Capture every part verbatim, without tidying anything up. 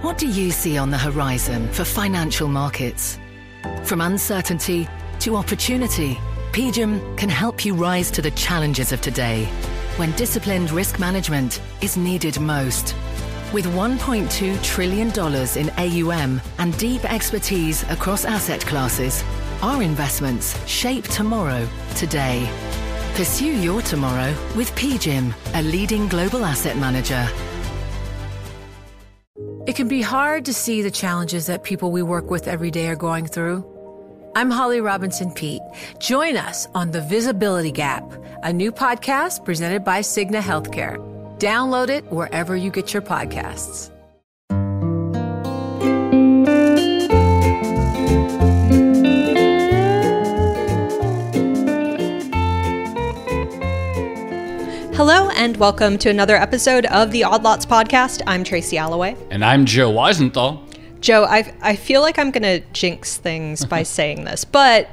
What do you see on the horizon for financial markets? From uncertainty to opportunity, P G I M can help you rise to the challenges of today, when disciplined risk management is needed most. With one point two trillion dollars in A U M and deep expertise across asset classes, our investments shape tomorrow, today. Pursue your tomorrow with P G I M, a leading global asset manager. It can be hard to see the challenges that people we work with every day are going through. I'm Holly Robinson Peete. Join us on The Visibility Gap, a new podcast presented by Cigna Healthcare. Download it wherever you get your podcasts. Hello and welcome to another episode of the Odd Lots podcast. I'm Tracy Alloway. And I'm Joe Weisenthal. Joe, I I feel like I'm going to jinx things by saying this, but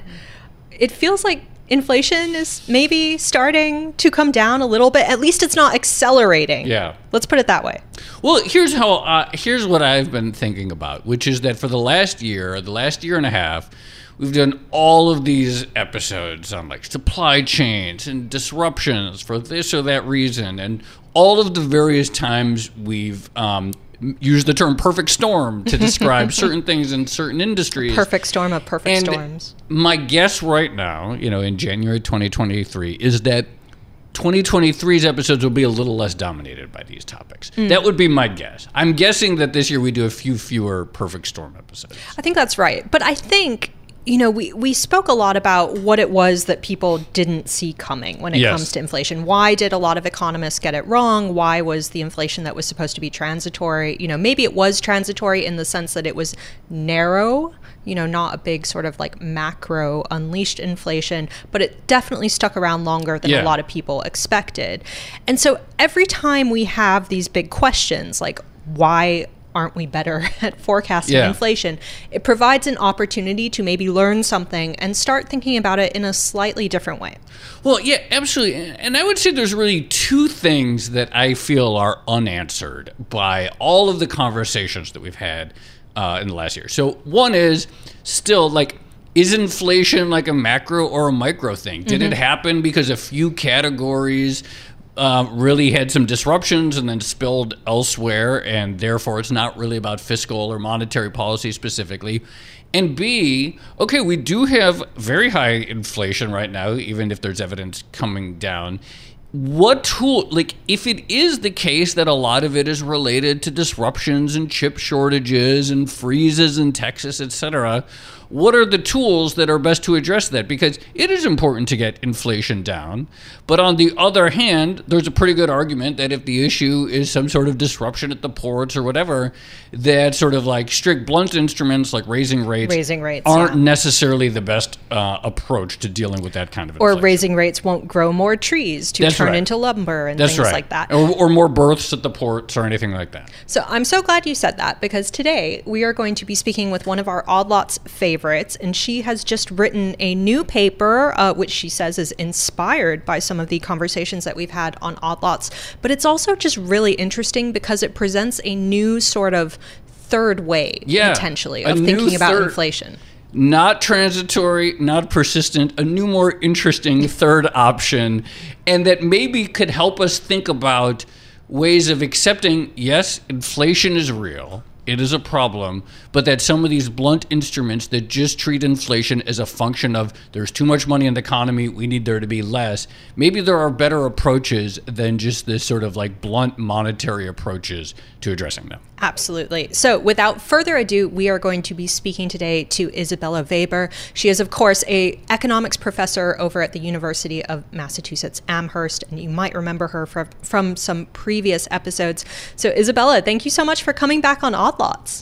it feels like inflation is maybe starting to come down a little bit. At least it's not accelerating. Yeah. Let's put it that way. Well, here's how. Uh, here's what I've been thinking about, which is that for the last year, or the last year and a half, we've done all of these episodes on like supply chains and disruptions for this or that reason, and all of the various times we've um, used the term perfect storm to describe certain things in certain industries. Perfect storm of perfect and storms. My guess right now, you know, in January twenty twenty-three, is that twenty twenty-three's episodes will be a little less dominated by these topics. Mm. That would be my guess. I'm guessing that this year we do a few fewer perfect storm episodes. I think that's right. But I think, you know, we, we spoke a lot about what it was that people didn't see coming when it yes. comes to inflation. Why did a lot of economists get it wrong? Why was the inflation that was supposed to be transitory? You know, maybe it was transitory in the sense that it was narrow, you know, not a big sort of like macro unleashed inflation, but it definitely stuck around longer than yeah. a lot of people expected. And so every time we have these big questions, like why aren't we better at forecasting yeah. inflation? It provides an opportunity to maybe learn something and start thinking about it in a slightly different way. Well, yeah, absolutely. And I would say there's really two things that I feel are unanswered by all of the conversations that we've had uh, in the last year. So one is still like, is inflation like a macro or a micro thing? Did mm-hmm. it happen because a few categories Uh, really had some disruptions and then spilled elsewhere, and therefore it's not really about fiscal or monetary policy specifically? And B, okay, we do have very high inflation right now, even if there's evidence coming down. What tool, like if it is the case that a lot of it is related to disruptions and chip shortages and freezes in Texas, et cetera, what are the tools that are best to address that? Because it is important to get inflation down. But on the other hand, there's a pretty good argument that if the issue is some sort of disruption at the ports or whatever, that sort of like strict blunt instruments like raising rates, raising rates aren't yeah. necessarily the best uh, approach to dealing with that kind of inflation. Or raising rates won't grow more trees to That's turn right. into lumber and That's things right. like that. Or, or more berths at the ports or anything like that. So I'm so glad you said that, because today we are going to be speaking with one of our Odd Lots favorites, and she has just written a new paper, uh, which she says is inspired by some of the conversations that we've had on Odd Lots. But it's also just really interesting because it presents a new sort of third way, yeah, potentially, of thinking about third, inflation. Not transitory, not persistent, a new, more interesting third option, and that maybe could help us think about ways of accepting, yes, inflation is real. It is a problem, but that some of these blunt instruments that just treat inflation as a function of there's too much money in the economy, we need there to be less. Maybe there are better approaches than just this sort of like blunt monetary approaches to addressing them. Absolutely. So without further ado, we are going to be speaking today to Isabella Weber. She is, of course, a economics professor over at the University of Massachusetts Amherst, and you might remember her from, from some previous episodes. So Isabella, thank you so much for coming back on Odd Lots.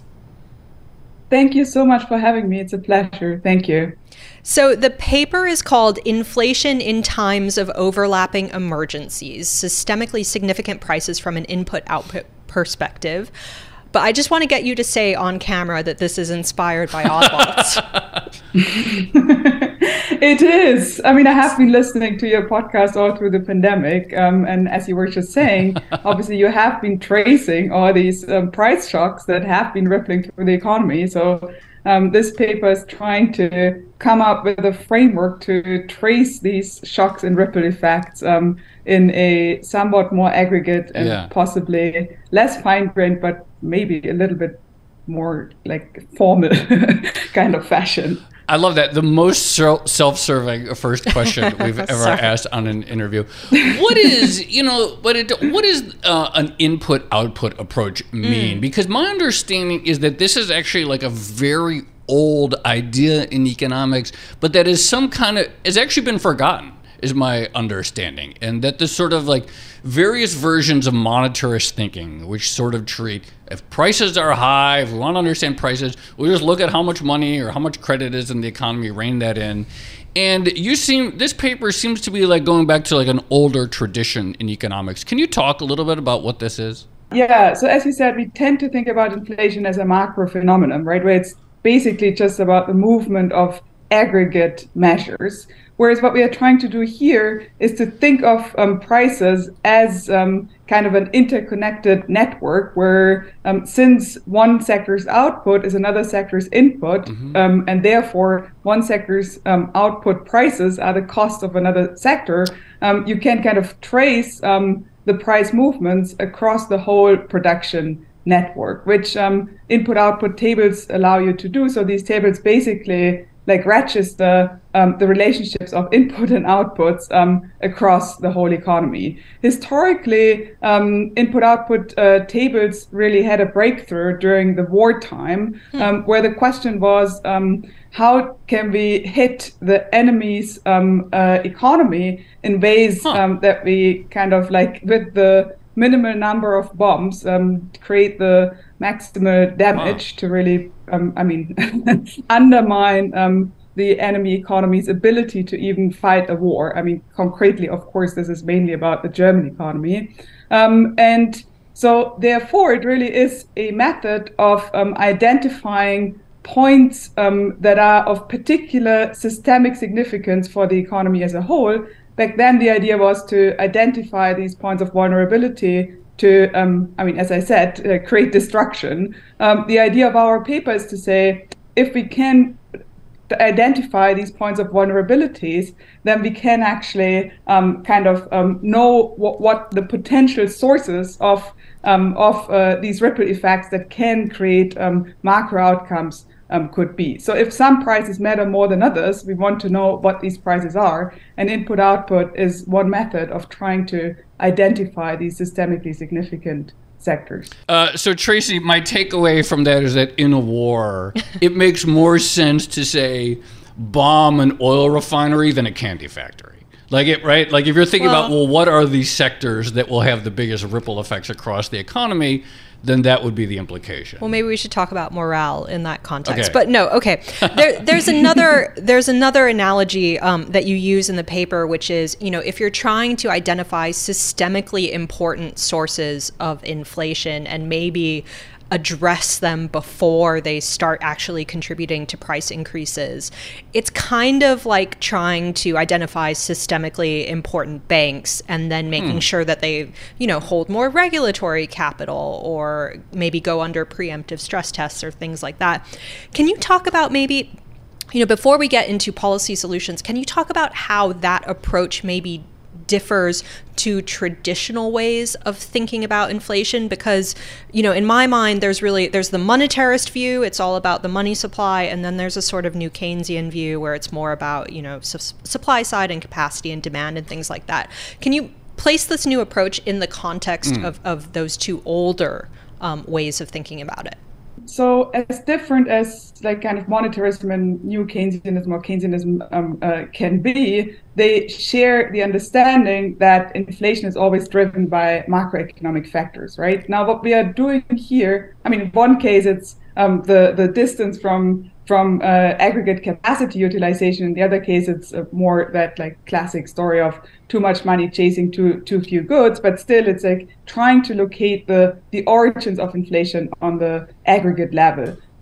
Thank you so much for having me. It's a pleasure. Thank you. So the paper is called Inflation in Times of Overlapping Emergencies, Systemically Significant Prices from an Input-Output Perspective. But I just want to get you to say on camera that this is inspired by Odd Lots. It is. I mean, I have been listening to your podcast all through the pandemic. Um, and as you were just saying, obviously you have been tracing all these um, price shocks that have been rippling through the economy. So um, this paper is trying to come up with a framework to trace these shocks and ripple effects um, in a somewhat more aggregate and yeah. possibly less fine-grained, but maybe a little bit more like formal kind of fashion. I love that. The most self-serving first question we've ever asked on an interview. What is, you know, but it, what is uh, an input-output approach mean? Mm. Because my understanding is that this is actually like a very old idea in economics, but that is some kind of, has actually been forgotten, is my understanding. And that this sort of like various versions of monetarist thinking, which sort of treat, if prices are high, if we want to understand prices, we just look at how much money or how much credit is in the economy, rein that in. And you seem, this paper seems to be like going back to like an older tradition in economics. Can you talk a little bit about what this is? Yeah, so as you said, we tend to think about inflation as a macro phenomenon, right? Where it's basically just about the movement of aggregate measures. Whereas what we are trying to do here is to think of um, prices as um, kind of an interconnected network where um, since one sector's output is another sector's input, mm-hmm. um, and therefore one sector's um, output prices are the cost of another sector, um, you can kind of trace um, the price movements across the whole production network, which um, input-output tables allow you to do. So these tables basically like register um, the relationships of input and outputs um, across the whole economy. Historically, um, input-output uh, tables really had a breakthrough during the wartime, hmm. um, where the question was, um, how can we hit the enemy's um, uh, economy in ways huh. um, that we kind of like, with the minimal number of bombs, um, create the maximal damage wow. to really, um, I mean, undermine um, the enemy economy's ability to even fight a war. I mean, concretely, of course, this is mainly about the German economy. Um, and so therefore, it really is a method of um, identifying points um, that are of particular systemic significance for the economy as a whole. Back then, the idea was to identify these points of vulnerability to, um, I mean, as I said, uh, create destruction. Um, the idea of our paper is to say, if we can identify these points of vulnerabilities, then we can actually um, kind of um, know what, what the potential sources of, um, of uh, these ripple effects that can create um, macro outcomes Um, could be. So if some prices matter more than others, we want to know what these prices are. And input-output is one method of trying to identify these systemically significant sectors. Uh, so Tracy, my takeaway from that is that in a war, it makes more sense to say bomb an oil refinery than a candy factory. Like it, right? Like if you're thinking well, about, well, what are these sectors that will have the biggest ripple effects across the economy, then that would be the implication. Well, maybe we should talk about morale in that context. Okay. But no, okay. There, there's another there's another analogy um, that you use in the paper, which is, you know, if you're trying to identify systemically important sources of inflation and maybe address them before they start actually contributing to price increases, it's kind of like trying to identify systemically important banks and then making hmm. sure that they, you know, hold more regulatory capital or maybe go under preemptive stress tests or things like that. Can you talk about maybe, you know, before we get into policy solutions, can you talk about how that approach maybe differs to traditional ways of thinking about inflation? Because, you know, in my mind, there's really, there's the monetarist view, it's all about the money supply, and then there's a sort of new Keynesian view where it's more about, you know, su- supply side and capacity and demand and things like that. Can you place this new approach in the context mm. of, of those two older um, ways of thinking about it? So as different as like kind of monetarism and new Keynesianism or Keynesianism um, uh, can be, they share the understanding that inflation is always driven by macroeconomic factors, right? Now, what we are doing here, I mean, in one case, it's um, the, the distance from from uh, aggregate capacity utilization. In the other case, it's uh, more that like classic story of too much money chasing too too few goods, but still it's like trying to locate the, the origins of inflation on the aggregate level.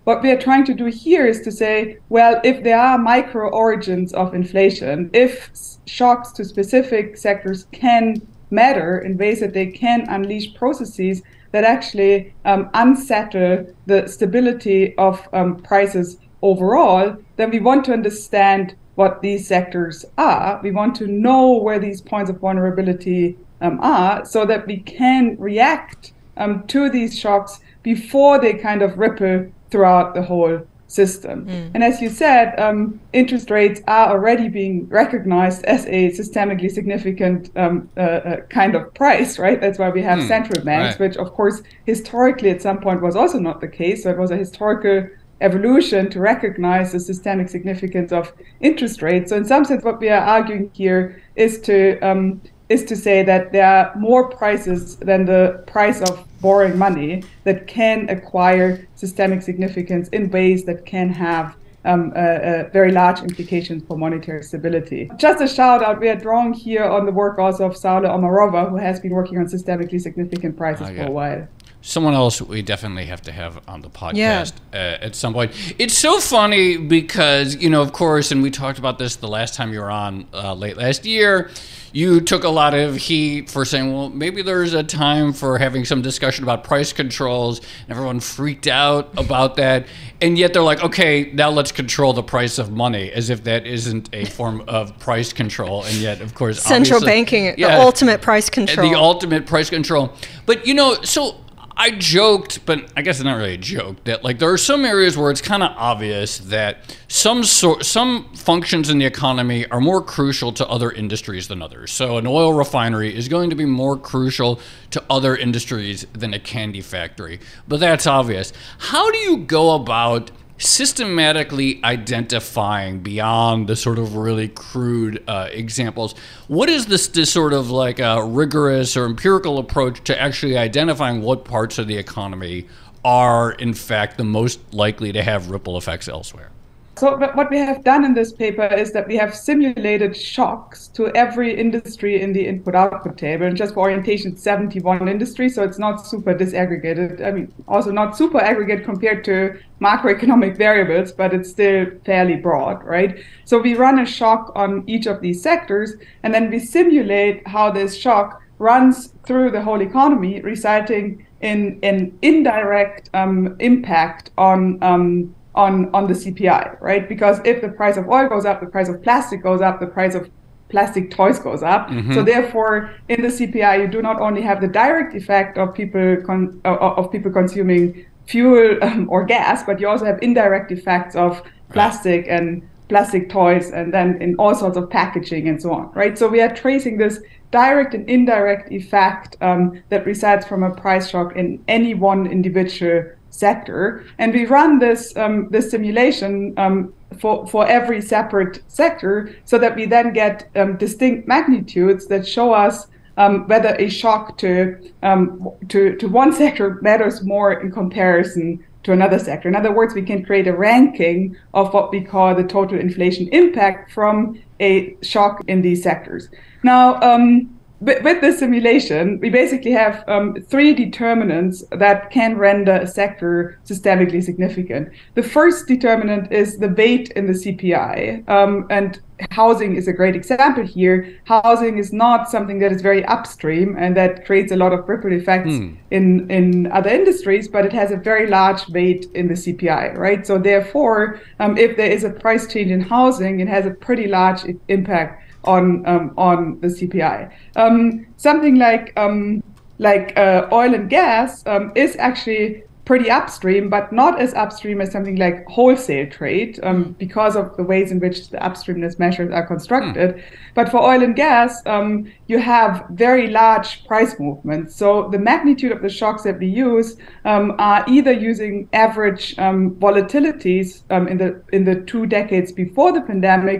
what we are trying to do here is to say, well, if there are micro origins of inflation, if shocks to specific sectors can matter in ways that they can unleash processes that actually um, unsettle the stability of um, prices overall, then we want to understand what these sectors are. We want to know where these points of vulnerability um, are so that we can react um, to these shocks before they kind of ripple throughout the whole system. Mm. And as you said, um, interest rates are already being recognized as a systemically significant um, uh, uh, kind of price, right? That's why we have mm. central banks, right. Which of course historically at some point was also not the case. So it was a historical evolution to recognize the systemic significance of interest rates. So in some sense, what we are arguing here is to um, is to say that there are more prices than the price of borrowing money that can acquire systemic significance in ways that can have um, uh, uh, very large implications for monetary stability. Just a shout out, we are drawing here on the work also of Saule Omarova, who has been working on systemically significant prices oh, yeah. for a while. Someone else we definitely have to have on the podcast yeah. uh, at some point. It's so funny because, you know, of course, and we talked about this the last time you were on uh, late last year, you took a lot of heat for saying, well, maybe there's a time for having some discussion about price controls. And everyone freaked out about that. And yet they're like, okay, now let's control the price of money, as if that isn't a form of price control. And yet, of course, central banking, yeah, the ultimate price control. The ultimate price control. But, you know, so I joked, but I guess it's not really a joke, that like there are some areas where it's kind of obvious that some sort, some functions in the economy are more crucial to other industries than others. So an oil refinery is going to be more crucial to other industries than a candy factory. But that's obvious. How do you go about systematically identifying beyond the sort of really crude uh, examples? What is this, this sort of like a rigorous or empirical approach to actually identifying what parts of the economy are in fact the most likely to have ripple effects elsewhere? So what we have done in this paper is that we have simulated shocks to every industry in the input-output table. And just for orientation, it's seventy-one industries, so it's not super disaggregated. I mean, also not super aggregate compared to macroeconomic variables, but it's still fairly broad, right? So we run a shock on each of these sectors, and then we simulate how this shock runs through the whole economy, resulting in an indirect um, impact on um, on on the C P I, right? Because if the price of oil goes up, the price of plastic goes up, the price of plastic toys goes up. Mm-hmm. So therefore, in the C P I, you do not only have the direct effect of people con- uh, of people consuming fuel um, or gas, but you also have indirect effects of plastic right. and plastic toys, and then in all sorts of packaging and so on, right? So we are tracing this direct and indirect effect um, that resides from a price shock in any one individual sector, and we run this um, this simulation um, for for every separate sector, so that we then get um, distinct magnitudes that show us um, whether a shock to um, to to one sector matters more in comparison to another sector. In other words, we can create a ranking of what we call the total inflation impact from a shock in these sectors. Now, um, With, with this simulation, we basically have um, three determinants that can render a sector systemically significant. The first determinant is the weight in the C P I, um, and housing is a great example here. Housing is not something that is very upstream and that creates a lot of ripple effects mm. in, in other industries, but it has a very large weight in the C P I, right? So therefore, um, if there is a price change in housing, it has a pretty large impact on um, on the C P I. Um, something like um, like uh, oil and gas um, is actually pretty upstream, but not as upstream as something like wholesale trade um, because of the ways in which the upstreamness measures are constructed. Mm. But for oil and gas, um, you have very large price movements. So the magnitude of the shocks that we use um, are either using average um, volatilities um, in the in the two decades before the pandemic,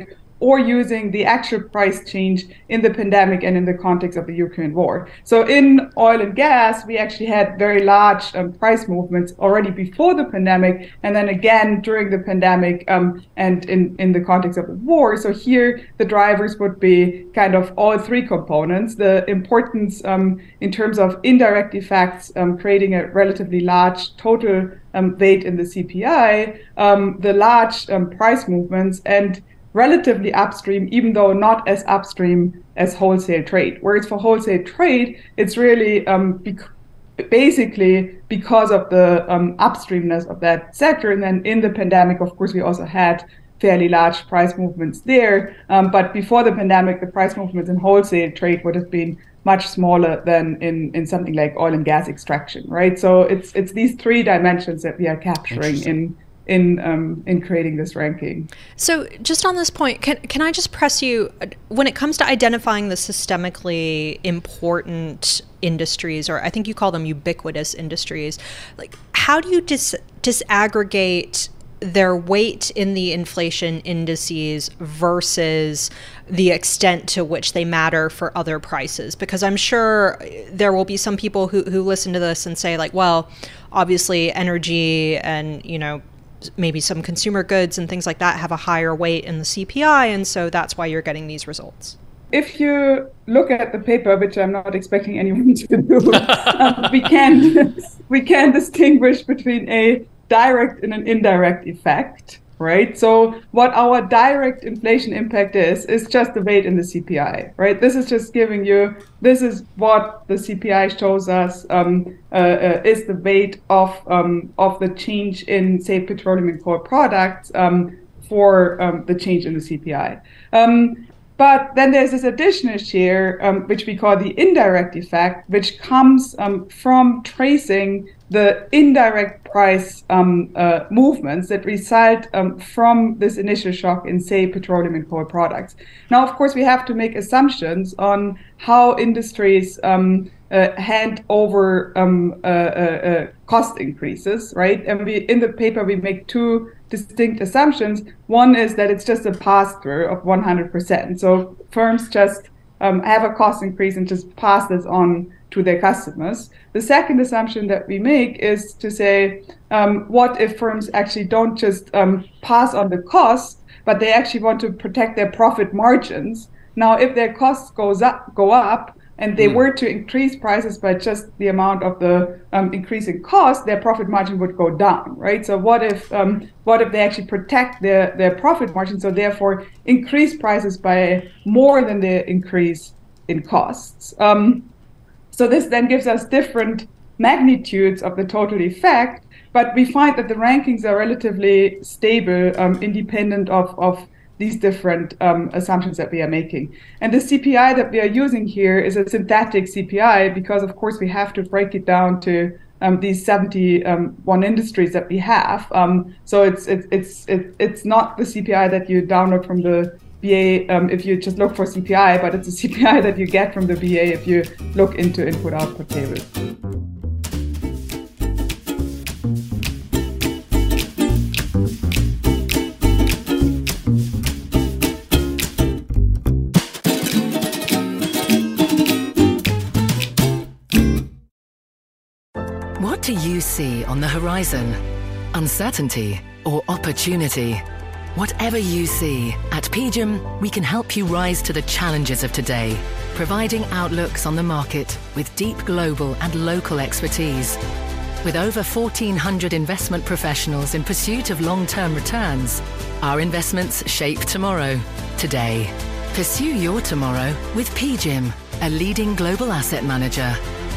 or using the actual price change in the pandemic and in the context of the Ukraine war. So in oil and gas, we actually had very large um, price movements already before the pandemic, and then again during the pandemic um, and in, in the context of the war. So here the drivers would be kind of all three components. The importance um, in terms of indirect effects, um, creating a relatively large total um, weight in the C P I, um, the large um, price movements, and relatively upstream, even though not as upstream as wholesale trade. Whereas for wholesale trade, it's really um, bec- basically because of the um, upstreamness of that sector. And then in the pandemic, of course, we also had fairly large price movements there. Um, but before the pandemic, the price movements in wholesale trade would have been much smaller than in, in something like oil and gas extraction, right? So it's it's these three dimensions that we are capturing in in um, in creating this ranking. So just on this point, can can I just press you, when it comes to identifying the systemically important industries, or I think you call them ubiquitous industries, like how do you dis- disaggregate their weight in the inflation indices versus the extent to which they matter for other prices? Because I'm sure there will be some people who, who listen to this and say like, well, obviously energy and, you know, maybe some consumer goods and things like that have a higher weight in the C P I, and so that's why you're getting these results. If you look at the paper, which I'm not expecting anyone to do, um, we can we can distinguish between a direct and an indirect effect, right? So what our direct inflation impact is, is just the weight in the C P I, right? This is just giving you, this is what the C P I shows us um, uh, uh, is the weight of um, of the change in, say, petroleum and core products um, for um, the change in the C P I. Um, But then there's this additional share, um, which we call the indirect effect, which comes um, from tracing the indirect price um, uh, movements that result um, from this initial shock in, say, petroleum and core products. Now, of course, we have to make assumptions on how industries um, uh, hand over um, uh, uh, uh, cost increases, right? And we, in the paper, we make two distinct assumptions. One is that it's just a pass-through of one hundred percent. So firms just um, have a cost increase and just pass this on to their customers. The second assumption that we make is to say, um, what if firms actually don't just um, pass on the cost, but they actually want to protect their profit margins? Now, if their costs goes up, go up, and they mm. were to increase prices by just the amount of the um, increase in cost, their profit margin would go down, right? So what if um, what if they actually protect their, their profit margin, so therefore increase prices by more than the increase in costs? Um, so this then gives us different magnitudes of the total effect, but we find that the rankings are relatively stable, um, independent of, of these different um, assumptions that we are making. And the C P I that we are using here is a synthetic C P I because, of course, we have to break it down to um, these seventy-one industries that we have. Um, so it's it's it's it's not the C P I that you download from the B A um, if you just look for C P I, but it's a C P I that you get from the B A if you look into input-output tables. What do you see on the horizon? Uncertainty or opportunity? Whatever you see, at P G I M, we can help you rise to the challenges of today, providing outlooks on the market with deep global and local expertise. With over fourteen hundred investment professionals in pursuit of long-term returns, our investments shape tomorrow, today. Pursue your tomorrow with P G I M, a leading global asset manager.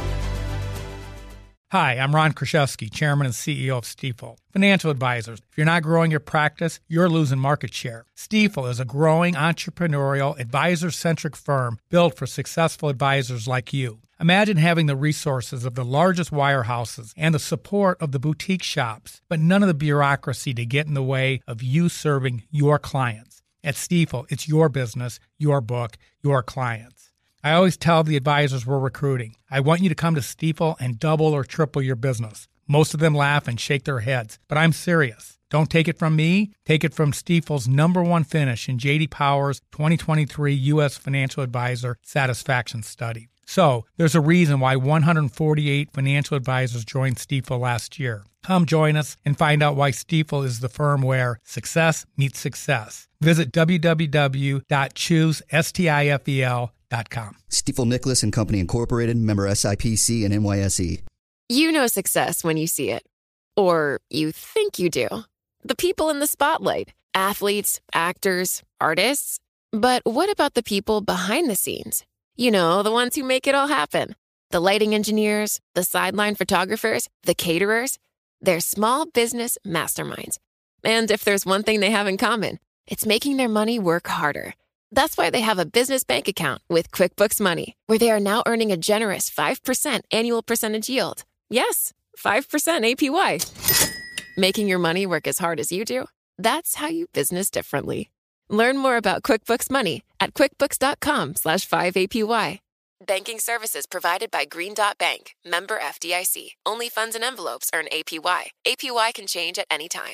Hi, I'm Ron Kraszewski, Chairman and C E O of Stifel. Financial advisors, if you're not growing your practice, you're losing market share. Stifel is a growing entrepreneurial, advisor-centric firm built for successful advisors like you. Imagine having the resources of the largest wirehouses and the support of the boutique shops, but none of the bureaucracy to get in the way of you serving your clients. At Stifel, it's your business, your book, your clients. I always tell the advisors we're recruiting, I want you to come to Stifel and double or triple your business. Most of them laugh and shake their heads, but I'm serious. Don't take it from me. Take it from Stifel's number one finish in J D Power's twenty twenty-three U S Financial Advisor Satisfaction Study. So, there's a reason why one hundred forty-eight financial advisors joined Stifel last year. Come join us and find out why Stifel is the firm where success meets success. Visit w w w dot choose stifel dot com. Stifel Nicholas and Company Incorporated, member S I P C and N Y S E. You know success when you see it. Or you think you do. The people in the spotlight, athletes, actors, artists. But what about the people behind the scenes? You know, the ones who make it all happen. The lighting engineers, the sideline photographers, the caterers. They're small business masterminds. And if there's one thing they have in common, it's making their money work harder. That's why they have a business bank account with QuickBooks Money, where they are now earning a generous five percent annual percentage yield. Yes, five percent A P Y. Making your money work as hard as you do? That's how you business differently. Learn more about QuickBooks Money at quickbooks.com slash 5APY. Banking services provided by Green Dot Bank, member F D I C. Only funds and envelopes earn A P Y. A P Y can change at any time.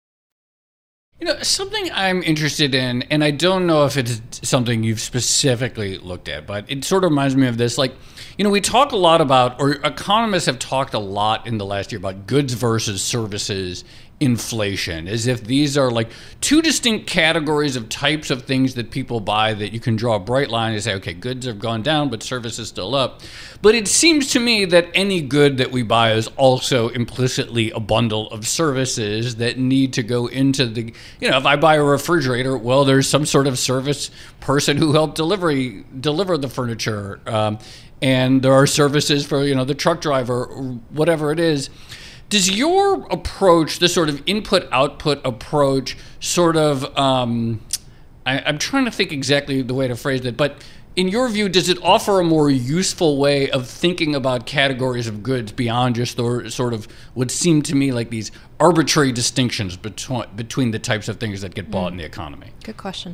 You know, something I'm interested in, and I don't know if it's something you've specifically looked at, but it sort of reminds me of this. Like, you know, we talk a lot about, or economists have talked a lot in the last year about goods versus services inflation, as if these are like two distinct categories of types of things that people buy that you can draw a bright line and say, okay, goods have gone down, but services still up. But it seems to me that any good that we buy is also implicitly a bundle of services that need to go into the, you know, if I buy a refrigerator, well, there's some sort of service person who helped delivery deliver the furniture. Um, and there are services for, you know, the truck driver, or whatever it is. Does your approach, this sort of input-output approach, sort of, um, I, I'm trying to think exactly the way to phrase it, but in your view, does it offer a more useful way of thinking about categories of goods beyond just the sort of what seem to me like these arbitrary distinctions between between the types of things that get bought mm. in the economy? Good question.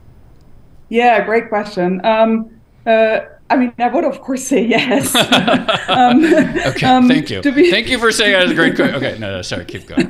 Yeah, great question. Um, uh, I mean, I would, of course, say yes. um, okay, um, thank you. Be, thank you for saying that was a great question. Okay, no, no, sorry, keep going.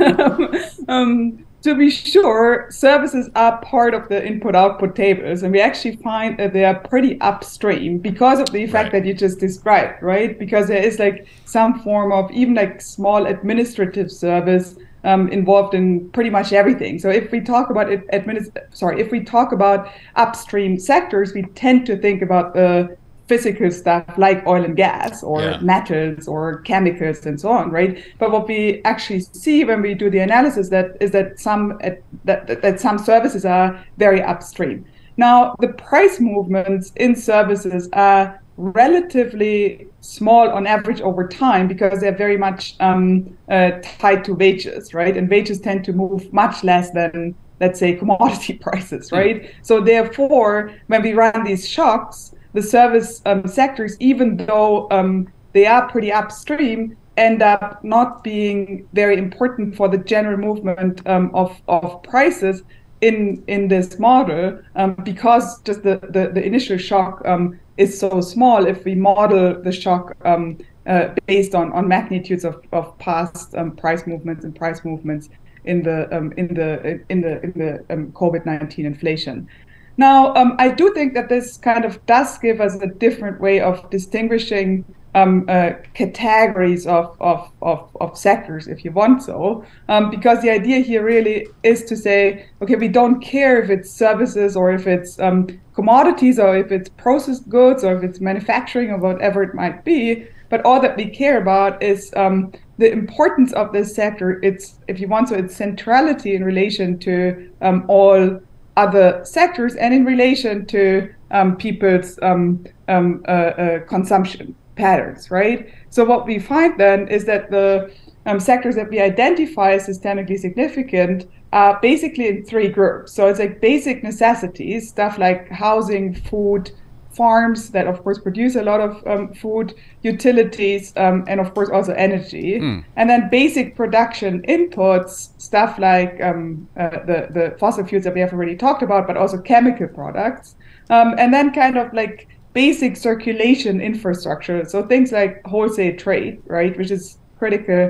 um, to be sure, services are part of the input-output tables, and we actually find that they are pretty upstream because of the effect right. that you just described, right? Because there is like some form of even like small administrative service Um, involved in pretty much everything. So if we talk about it, administ- sorry, if we talk about upstream sectors, we tend to think about the physical stuff like oil and gas or yeah. metals or chemicals and so on, right? But what we actually see when we do the analysis that is that some uh, that that some services are very upstream. Now, the price movements in services are relatively small on average over time because they're very much um, uh, tied to wages, right? And wages tend to move much less than, let's say, commodity prices, right? Mm. So therefore, when we run these shocks, the service um, sectors, even though um, they are pretty upstream, end up not being very important for the general movement um, of, of prices in in this model um, because just the, the, the initial shock um, is so small if we model the shock um, uh, based on, on magnitudes of, of past um, price movements and price movements in the um, in the in the in the um, COVID nineteen inflation. Now, um, I do think that this kind of does give us a different way of distinguishing um, uh, categories of, of, of, of sectors, if you want so, um, because the idea here really is to say, okay, we don't care if it's services or if it's um, commodities or if it's processed goods or if it's manufacturing or whatever it might be, but all that we care about is um, the importance of this sector, its, if you want so, its centrality in relation to um, all other sectors and in relation to um, people's um, um, uh, uh, consumption patterns, right? So what we find then is that the um, sectors that we identify as systemically significant are basically in three groups. So it's like basic necessities, stuff like housing, food, farms that of course produce a lot of um, food, utilities, um, and of course also energy. Mm. And then basic production inputs, stuff like um, uh, the, the fossil fuels that we have already talked about, but also chemical products. Um, and then kind of like basic circulation infrastructure. So things like wholesale trade, right, which is critical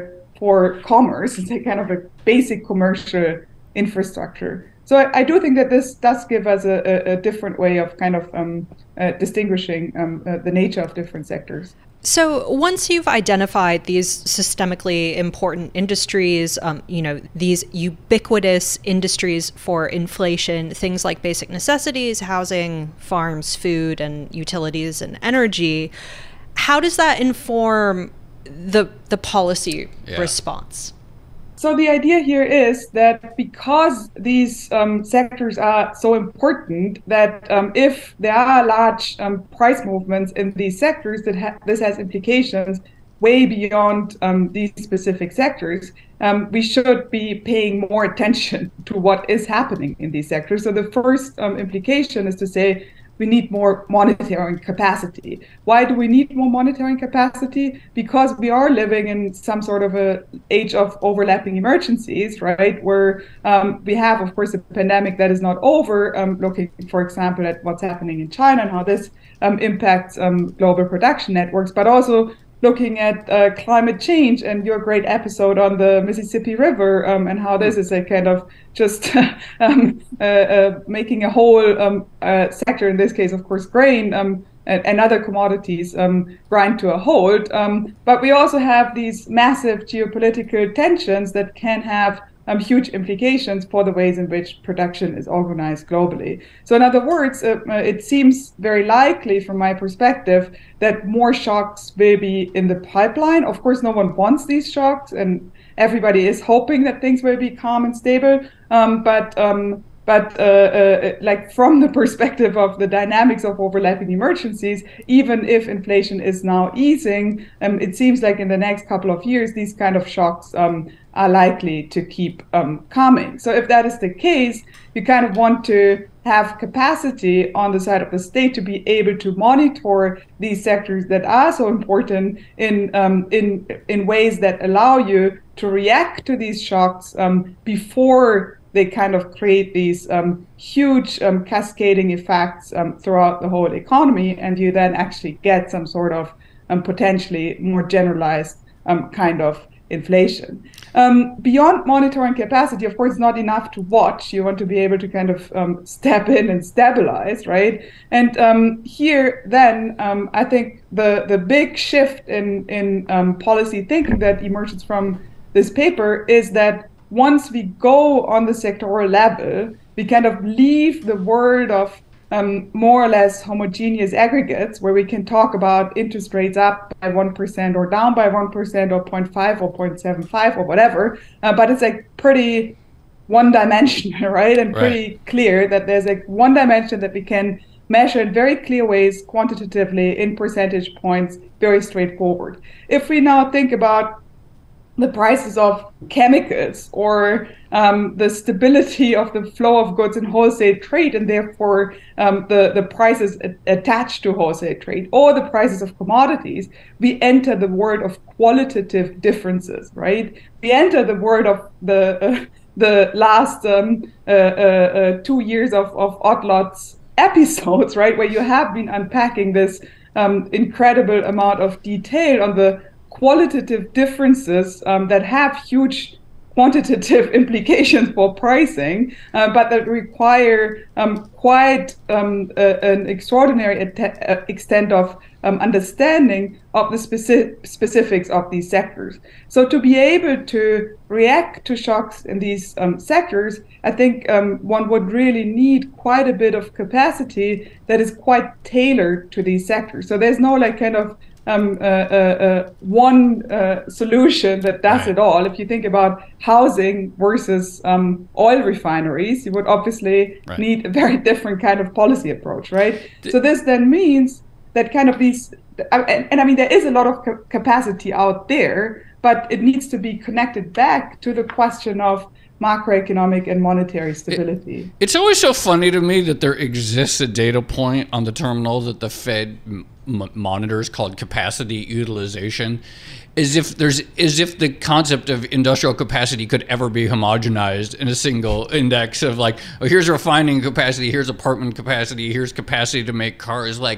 for commerce. It's a kind of a basic commercial infrastructure. So I, I do think that this does give us a, a, a different way of kind of um, uh, distinguishing um, uh, the nature of different sectors. So once you've identified these systemically important industries, um, you know, these ubiquitous industries for inflation, things like basic necessities, housing, farms, food, and utilities and energy, how does that inform the the policy yeah. response? So the idea here is that because these um, sectors are so important, that um, if there are large um, price movements in these sectors, that ha- this has implications way beyond um, these specific sectors. Um, we should be paying more attention to what is happening in these sectors. So the first um, implication is to say, we need more monitoring capacity. Why do we need more monitoring capacity? Because we are living in some sort of a age of overlapping emergencies, right? Where um, we have, of course, a pandemic that is not over, um, looking, for example, at what's happening in China and how this um, impacts um, global production networks, but also looking at uh, climate change and your great episode on the Mississippi River um, and how this is a kind of just um, uh, uh, making a whole um, uh, sector, in this case, of course, grain um, and, and other commodities um, grind to a halt. Um, but we also have these massive geopolitical tensions that can have Um, huge implications for the ways in which production is organized globally. So in other words, uh, it seems very likely from my perspective that more shocks will be in the pipeline. Of course, no one wants these shocks, and everybody is hoping that things will be calm and stable. Um, but um, But uh, uh, like from the perspective of the dynamics of overlapping emergencies, even if inflation is now easing, um, it seems like in the next couple of years, these kind of shocks um, are likely to keep um, coming. So if that is the case, you kind of want to have capacity on the side of the state to be able to monitor these sectors that are so important in um, in in ways that allow you to react to these shocks um, before they kind of create these um, huge um, cascading effects um, throughout the whole economy, and you then actually get some sort of um, potentially more generalized um, kind of inflation. Um, beyond monitoring capacity, of course, it's not enough to watch. You want to be able to kind of um, step in and stabilize, right? And um, here, then, um, I think the, the big shift in, in um, policy thinking that emerges from this paper is that once we go on the sectoral level, we kind of leave the world of um, more or less homogeneous aggregates where we can talk about interest rates up by one percent or down by one percent or zero point five or zero point seven five or whatever. Uh, but it's like pretty one-dimensional, right? And pretty right. clear that there's like one dimension that we can measure in very clear ways, quantitatively, in percentage points, very straightforward. If we now think about the prices of chemicals or um, the stability of the flow of goods in wholesale trade, and therefore um, the, the prices a- attached to wholesale trade, or the prices of commodities, we enter the world of qualitative differences, right? We enter the world of the uh, the last um, uh, uh, uh, two years of, of Odd Lots episodes, right? Where you have been unpacking this um, incredible amount of detail on the qualitative differences um, that have huge quantitative implications for pricing, uh, but that require um, quite um, uh, an extraordinary at- uh, extent of um, understanding of the speci- specifics of these sectors. So to be able to react to shocks in these um, sectors, I think um, one would really need quite a bit of capacity that is quite tailored to these sectors. So there's no like kind of Um, uh, uh, uh, one uh, solution that does right. it all. If you think about housing versus um, oil refineries, you would obviously right. need a very different kind of policy approach, right? D- so this then means that kind of these, and, and I mean, there is a lot of ca- capacity out there, but it needs to be connected back to the question of macroeconomic and monetary stability. It, it's always so funny to me that there exists a data point on the terminal that the Fed m- monitors called capacity utilization, as if there's as if the concept of industrial capacity could ever be homogenized in a single index of like, oh, here's refining capacity, here's apartment capacity, here's capacity to make cars. Like,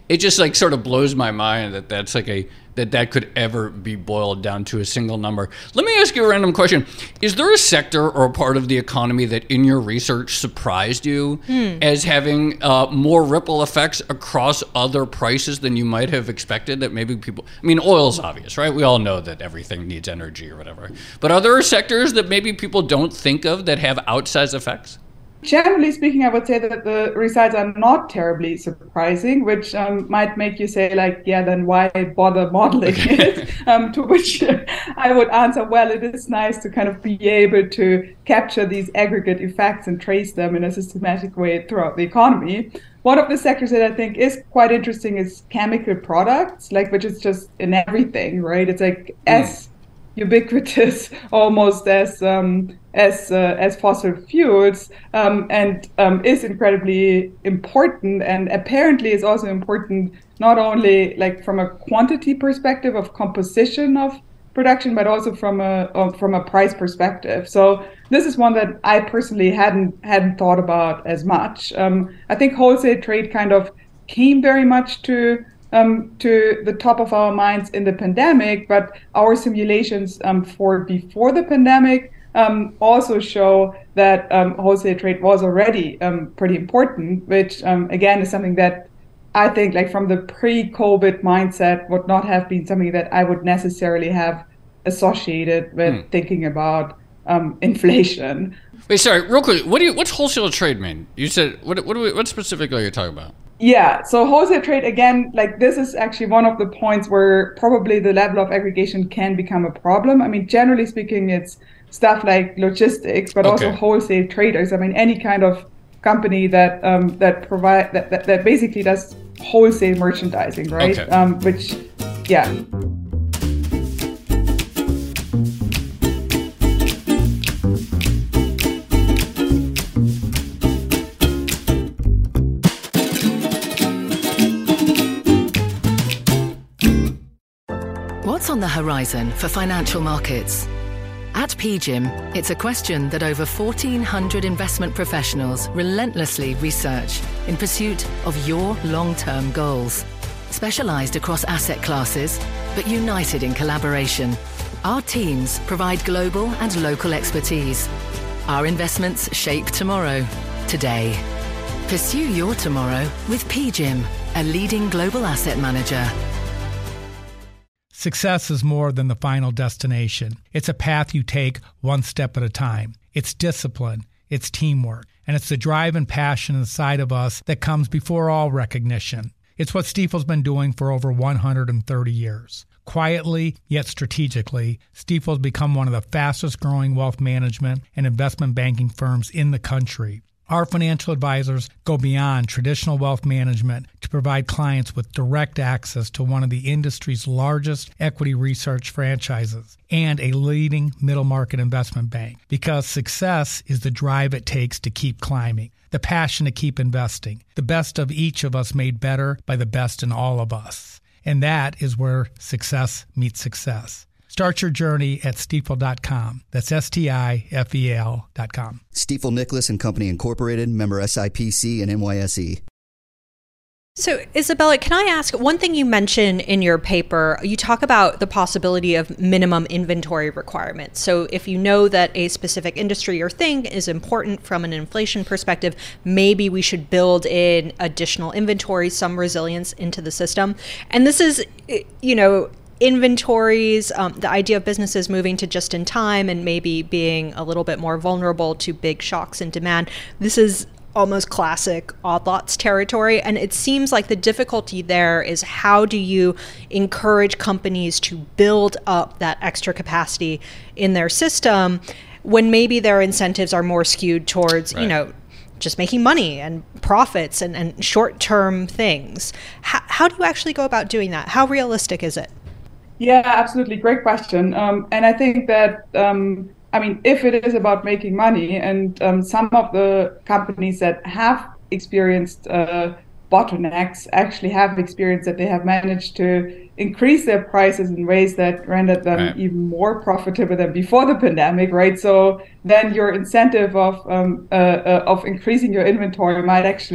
it just like sort of blows my mind that that's like a that that could ever be boiled down to a single number. Let me ask you a random question. Is there a sector or a part of the economy that in your research surprised you hmm. as having uh, more ripple effects across other prices than you might have expected? That maybe people, I mean, oil's obvious, right? We all know that everything needs energy or whatever. But are there sectors that maybe people don't think of that have outsized effects? Generally speaking, I would say that the results are not terribly surprising, which um, might make you say, like, yeah, then why bother modeling it? um, to which I would answer, well, it is nice to kind of be able to capture these aggregate effects and trace them in a systematic way throughout the economy. One of the sectors that I think is quite interesting is chemical products, like which is just in everything, right? It's like mm. as ubiquitous almost as um, as uh, as fossil fuels, um, and um, is incredibly important, and apparently is also important not only like from a quantity perspective of composition of production, but also from a uh, from a price perspective. So this is one that I personally hadn't hadn't thought about as much. Um, I think wholesale trade kind of came very much to Um, to the top of our minds in the pandemic, but our simulations um, for before the pandemic um, also show that um, wholesale trade was already um, pretty important, which um, again is something that I think, like from the pre-COVID mindset, would not have been something that I would necessarily have associated with hmm. thinking about um, inflation. Wait, sorry, real quick. What do you? What's wholesale trade mean? You said what? What, do we, what specifically are you talking about? Yeah, so wholesale trade, again, like this is actually one of the points where probably the level of aggregation can become a problem. I mean, generally speaking, it's stuff like logistics, but okay. also wholesale traders. I mean, any kind of company that um, that provide that, that that basically does wholesale merchandising, right? Okay. Um, which, yeah. What's on the horizon for financial markets? At P G I M, it's a question that over fourteen hundred investment professionals relentlessly research in pursuit of your long-term goals. Specialized across asset classes, but united in collaboration, our teams provide global and local expertise. Our investments shape tomorrow, today. Pursue your tomorrow with P G I M, a leading global asset manager. Success is more than the final destination. It's a path you take one step at a time. It's discipline, it's teamwork, and it's the drive and passion inside of us that comes before all recognition. It's what Stifel's been doing for over one hundred thirty years. Quietly, yet strategically, Stifel's become one of the fastest growing wealth management and investment banking firms in the country. Our financial advisors go beyond traditional wealth management to provide clients with direct access to one of the industry's largest equity research franchises and a leading middle market investment bank, because success is the drive it takes to keep climbing, the passion to keep investing, the best of each of us made better by the best in all of us. And that is where success meets success. Start your journey at Stifel dot com. That's S T I F E L dot com. Stifel Nicolaus and Company Incorporated, member S I P C and N Y S E. So, Isabella, can I ask, one thing you mention in your paper, you talk about the possibility of minimum inventory requirements. So if you know that a specific industry or thing is important from an inflation perspective, maybe we should build in additional inventory, some resilience into the system. And this is, you know, inventories, um, the idea of businesses moving to just in time and maybe being a little bit more vulnerable to big shocks in demand. This is almost classic odd lots territory. And it seems like the difficulty there is, how do you encourage companies to build up that extra capacity in their system when maybe their incentives are more skewed towards, right. you know, just making money and profits and, and short-term things. How, how do you actually go about doing that? How realistic is it? Yeah, absolutely. Great question. Um, and I think that, um, I mean, if it is about making money, and um, some of the companies that have experienced uh, bottlenecks actually have experienced that they have managed to increase their prices in ways that rendered them right. even more profitable than before the pandemic, right? So then your incentive of um, uh, uh, of increasing your inventory might actually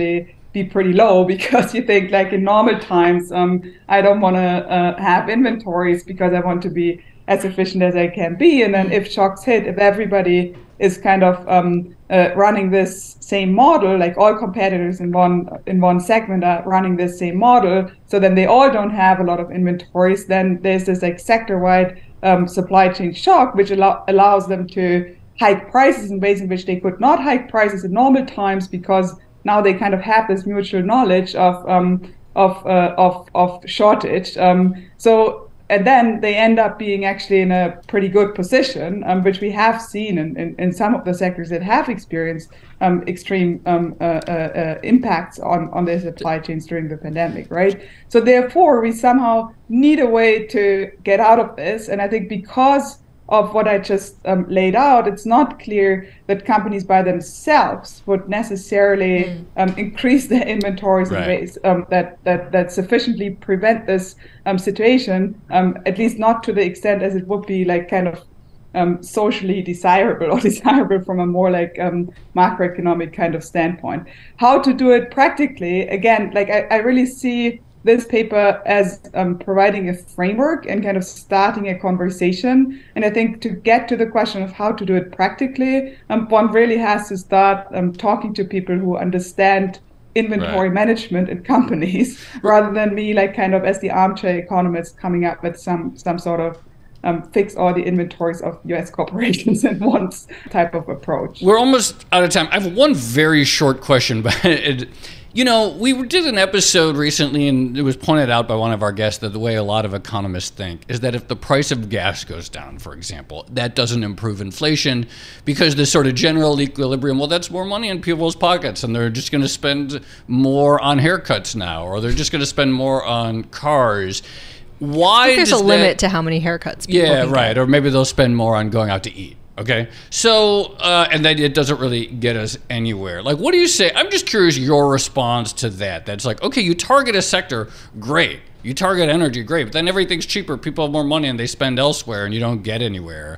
be pretty low, because you think like in normal times, um, I don't want to uh, have inventories because I want to be as efficient as I can be. And then if shocks hit, if everybody is kind of um, uh, running this same model, like all competitors in one in one segment are running this same model, so then they all don't have a lot of inventories, then there's this like sector-wide um, supply chain shock, which allow, allows them to hike prices in ways in which they could not hike prices in normal times, because now they kind of have this mutual knowledge of um, of, uh, of of shortage. Um, so. And then they end up being actually in a pretty good position, um, which we have seen in, in, in some of the sectors that have experienced um, extreme um, uh, uh, uh, impacts on, on their supply chains during the pandemic, right? So therefore, we somehow need a way to get out of this. And I think because of what I just um, laid out, it's not clear that companies by themselves would necessarily mm. um, increase their inventories right. in ways um, that, that that sufficiently prevent this um, situation, um, at least not to the extent as it would be like kind of um, socially desirable or desirable from a more like um, macroeconomic kind of standpoint. How to do it practically, again, like I, I really see this paper as um, providing a framework and kind of starting a conversation. And I think to get to the question of how to do it practically, um, one really has to start um, talking to people who understand inventory right. management in companies, rather than me like kind of as the armchair economist coming up with some some sort of um, fix all the inventories of U S corporations in one type of approach. We're almost out of time. I have one very short question, but it, you know, we did an episode recently, and it was pointed out by one of our guests that the way a lot of economists think is that if the price of gas goes down, for example, that doesn't improve inflation, because this sort of general equilibrium, well, that's more money in people's pockets, and they're just going to spend more on haircuts now, or they're just going to spend more on cars. Why I think there's does a that, limit to how many haircuts people Yeah, can right. get. Or maybe they'll spend more on going out to eat. Okay, so, uh, and that it doesn't really get us anywhere. Like, what do you say? I'm just curious your response to that. That's like, okay, you target a sector, great. You target energy, great. But then everything's cheaper. People have more money and they spend elsewhere and you don't get anywhere.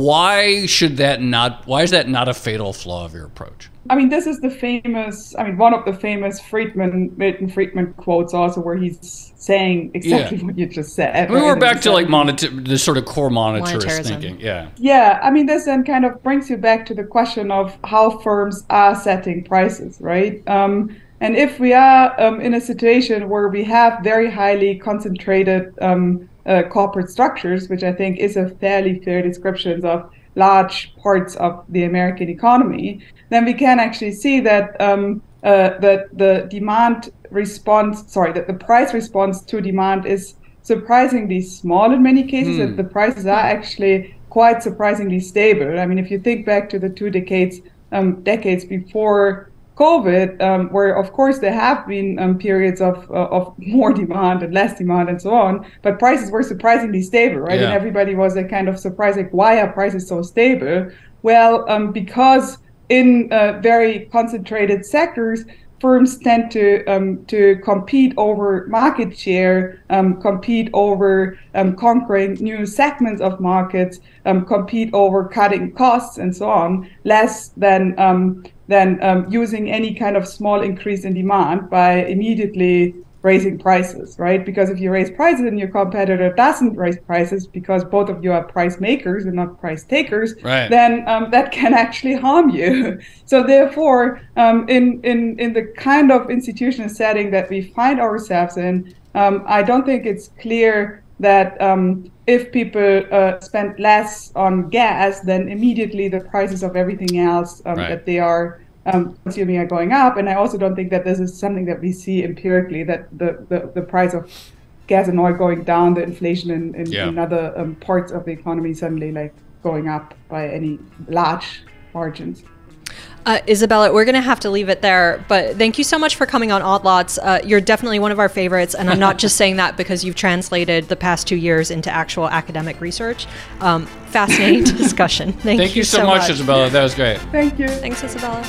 Why should that not, why is that not a fatal flaw of your approach? I mean, this is the famous, I mean, one of the famous Friedman, Milton Friedman quotes also, where he's saying exactly yeah. what you just said. I mean, we're back to like monetar- this sort of core monetarist Monetarism. thinking. Yeah. Yeah. I mean, this then kind of brings you back to the question of how firms are setting prices, right? Um, and if we are um, in a situation where we have very highly concentrated um, uh, corporate structures, which I think is a fairly fair description of large parts of the American economy, then we can actually see that um, uh, that the demand response, sorry, that the price response to demand is surprisingly small in many cases, mm. that the prices are actually quite surprisingly stable. I mean, if you think back to the two decades, um, decades before COVID, um, where of course there have been um, periods of uh, of more demand and less demand and so on, but prices were surprisingly stable, right? Yeah. And everybody was a kind of surprised, like, why are prices so stable? Well, um, because in uh, very concentrated sectors, firms tend to um, to compete over market share, um, compete over um, conquering new segments of markets, um, compete over cutting costs and so on, less than um, than um, using any kind of small increase in demand by immediately raising prices, right? Because if you raise prices and your competitor doesn't raise prices, because both of you are price makers and not price takers, right. then um, that can actually harm you. So therefore, um, in, in, in the kind of institutional setting that we find ourselves in, um, I don't think it's clear that um, if people uh, spend less on gas, then immediately the prices of everything else um, right. that they are Um, consuming are going up. And I also don't think that this is something that we see empirically, that the, the, the price of gas and oil going down, the inflation in, in, yeah. in other um, parts of the economy suddenly like going up by any large margins. Uh, Isabella, we're going to have to leave it there, but thank you so much for coming on Odd Lots. Uh, you're definitely one of our favorites, and I'm not just saying that because you've translated the past two years into actual academic research. Um, fascinating discussion. Thank, thank you, you so, so much, much, Isabella. That was great. Thank you. Thanks, Isabella.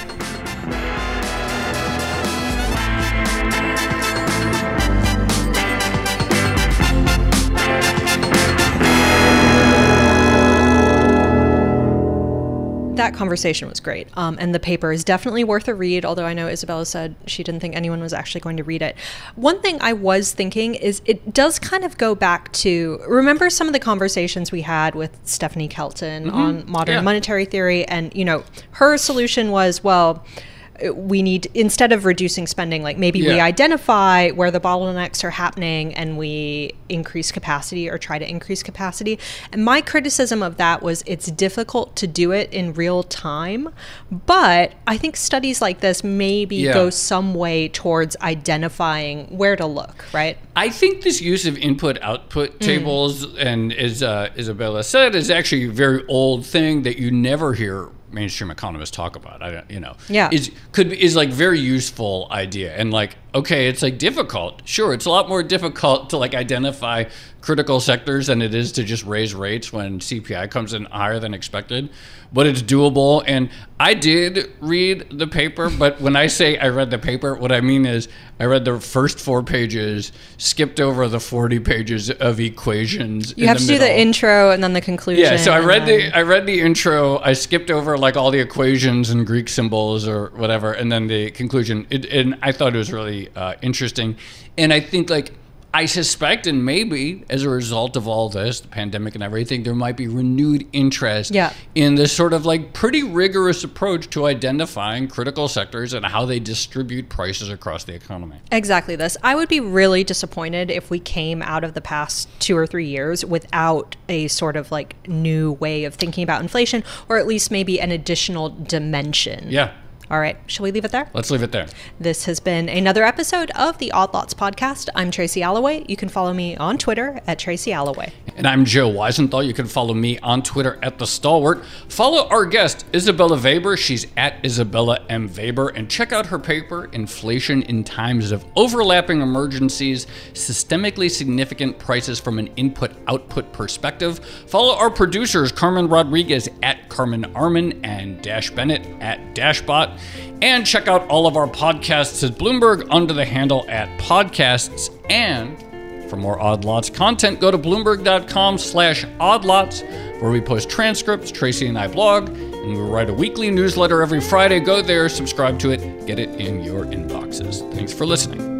that conversation was great. Um, and the paper is definitely worth a read, although I know Isabella said she didn't think anyone was actually going to read it. One thing I was thinking is it does kind of go back to, remember some of the conversations we had with Stephanie Kelton mm-hmm. on modern yeah. monetary theory? And, you know, her solution was, well, we need, instead of reducing spending, like maybe yeah. we identify where the bottlenecks are happening and we increase capacity or try to increase capacity. And my criticism of that was it's difficult to do it in real time, but I think studies like this maybe yeah. go some way towards identifying where to look, right? I think this use of input-output tables, mm. and as uh, Isabella said, is actually a very old thing that you never hear mainstream economists talk about. I don't, you know, yeah, is could is like very useful idea. And like, okay, it's like difficult. Sure, it's a lot more difficult to like identify critical sectors than it is to just raise rates when C P I comes in higher than expected. But it's doable. And I did read the paper, but when I say I read the paper, what I mean is I read the first four pages, skipped over the forty pages of equations. You have to do the intro and then the conclusion. Yeah, so I read then... the I read the intro. I skipped over like all the equations and Greek symbols or whatever, and then the conclusion. It, and I thought it was really uh, interesting. And I think like. I suspect, and maybe as a result of all this, the pandemic and everything, there might be renewed interest yeah. in this sort of like pretty rigorous approach to identifying critical sectors and how they distribute prices across the economy. Exactly this. I would be really disappointed if we came out of the past two or three years without a sort of like new way of thinking about inflation, or at least maybe an additional dimension. Yeah. All right, shall we leave it there? Let's leave it there. This has been another episode of the Odd Lots podcast. I'm Tracy Alloway. You can follow me on Twitter at Tracy Alloway. And I'm Joe Weisenthal. You can follow me on Twitter at The Stalwart. Follow our guest, Isabella Weber. She's at Isabella M. Weber. And check out her paper, Inflation in Times of Overlapping Emergencies, Systemically Significant Prices from an Input-Output Perspective. Follow our producers, Carmen Rodriguez at Carmen Armin and Dash Bennett at Dashbot. And check out all of our podcasts at Bloomberg under the handle at podcasts. And for more Odd Lots content, go to bloomberg.com slash oddlots, where we post transcripts. Tracy and I blog, and we write a weekly newsletter every Friday. Go there, subscribe to it, get it in your inboxes. Thanks for listening.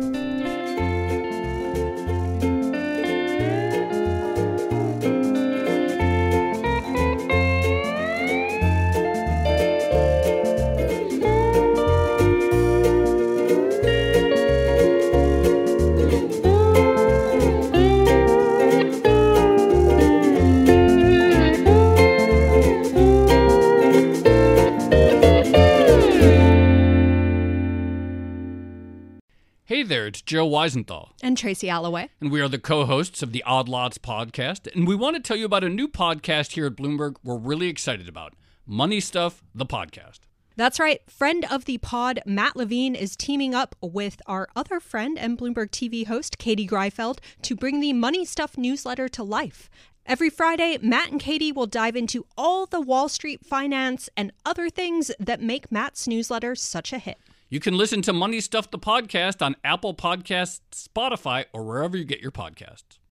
Hey there, it's Joe Weisenthal. And Tracy Alloway. And we are the co-hosts of the Odd Lots podcast. And we want to tell you about a new podcast here at Bloomberg we're really excited about. Money Stuff, the podcast. That's right. Friend of the pod, Matt Levine, is teaming up with our other friend and Bloomberg T V host, Katie Greifeld, to bring the Money Stuff newsletter to life. Every Friday, Matt and Katie will dive into all the Wall Street finance and other things that make Matt's newsletter such a hit. You can listen to Money Stuff, the podcast on Apple Podcasts, Spotify, or wherever you get your podcasts.